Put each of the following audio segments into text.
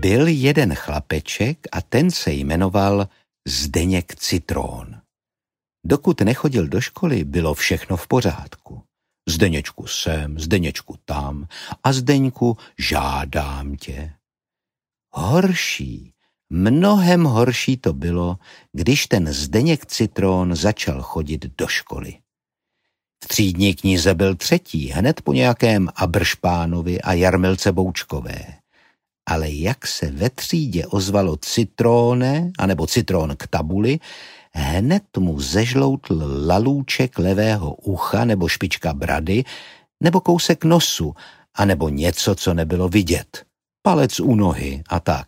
Byl jeden chlapeček a ten se jmenoval Zdeněk Citrón. Dokud nechodil do školy, bylo všechno v pořádku. Zdeněčku sem, Zdeněčku tam a Zdeňku žádám tě. Horší, mnohem horší to bylo, když ten Zdeněk Citrón začal chodit do školy. V třídní knize byl třetí, hned po nějakém Abršpánovi a Jarmilce Boučkové. Ale jak se ve třídě ozvalo Citróne, anebo Citrón k tabuli, hned mu zežloutl lalůček levého ucha nebo špička brady, nebo kousek nosu, anebo něco, co nebylo vidět. Palec u nohy a tak.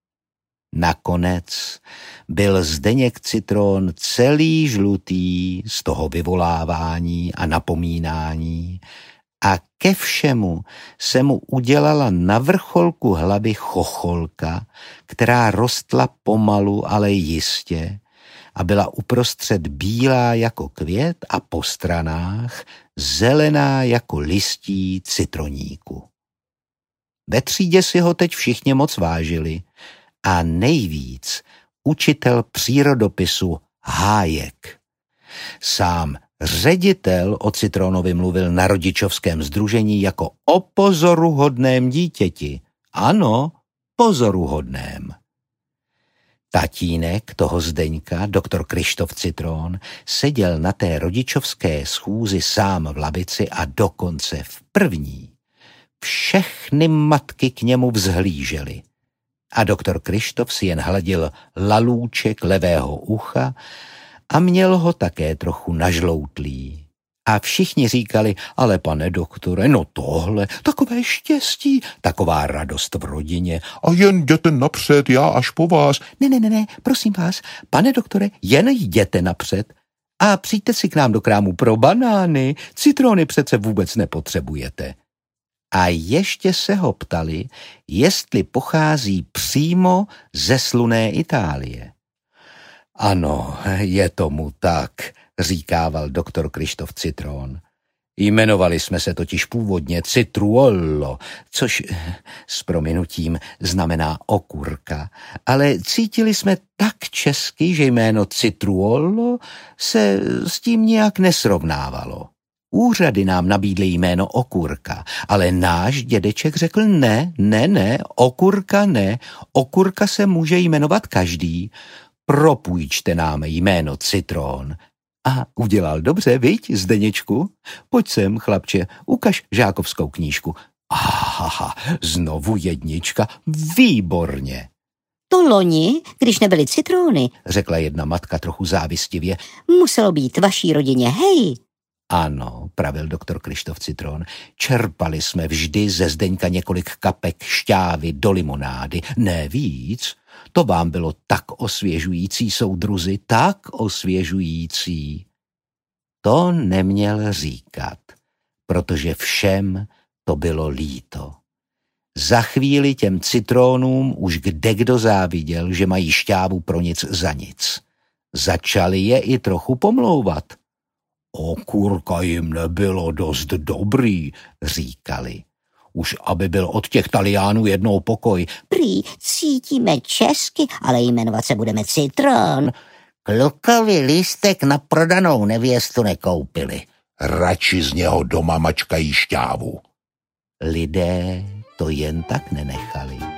Nakonec byl Zdeněk Citrón celý žlutý z toho vyvolávání a napomínání a ke všemu se mu udělala na vrcholku hlavy chocholka, která rostla pomalu, ale jistě a byla uprostřed bílá jako květ a po stranách zelená jako listí citroníku. Ve třídě si ho teď všichni moc vážili a nejvíc učitel přírodopisu Hájek. Sám ředitel o Citrónovi mluvil na rodičovském sdružení jako o pozoruhodném dítěti. Ano, pozoruhodném. Tatínek toho Zdeňka, doktor Kryštof Citrón, seděl na té rodičovské schůzi sám v lavici a dokonce v první. Všechny matky k němu vzhlížely. A doktor Kryštof si jen hladil lalůček levého ucha a měl ho také trochu nažloutlý. A všichni říkali, ale pane doktore, no tohle, takové štěstí, taková radost v rodině. A jen jděte napřed, já až po vás. Ne, prosím vás, pane doktore, jen jděte napřed a přijďte si k nám do krámu pro banány, citrony přece vůbec nepotřebujete. A ještě se ho ptali, jestli pochází přímo ze slunné Itálie. Ano, je tomu tak, říkával doktor Kryštof Citrón. Jmenovali jsme se totiž původně Citruollo, což s prominutím znamená okurka, ale cítili jsme tak česky, že jméno Citruollo se s tím nějak nesrovnávalo. Úřady nám nabídly jméno okurka, ale náš dědeček řekl ne, okurka ne, okurka se může jmenovat každý. Propůjčte nám jméno Citrón. A udělal dobře, viď, Zdeněčku? Pojď sem, chlapče, ukaž žákovskou knížku. Aha, znovu jednička, výborně. To loni, když nebyly citróny, řekla jedna matka trochu závistivě. Muselo být vaší rodině, hej. Ano, pravil doktor Kryštof Citrón, čerpali jsme vždy ze Zdeňka několik kapek šťávy do limonády, ne víc. To vám bylo tak osvěžující, soudruzi, tak osvěžující. To neměl říkat, protože všem to bylo líto. Za chvíli těm citrónům už kdekdo záviděl, že mají šťávu pro nic za nic. Začali je i trochu pomlouvat. Okurka jim nebylo dost dobrý, říkali. Už aby byl od těch Taliánů jednou pokoj. Prý cítíme česky, ale jmenovat se budeme Citrón. Klukovi lístek na prodanou nevěstu nekoupili. Radši z něho doma mačkají šťávu. Lidé to jen tak nenechali.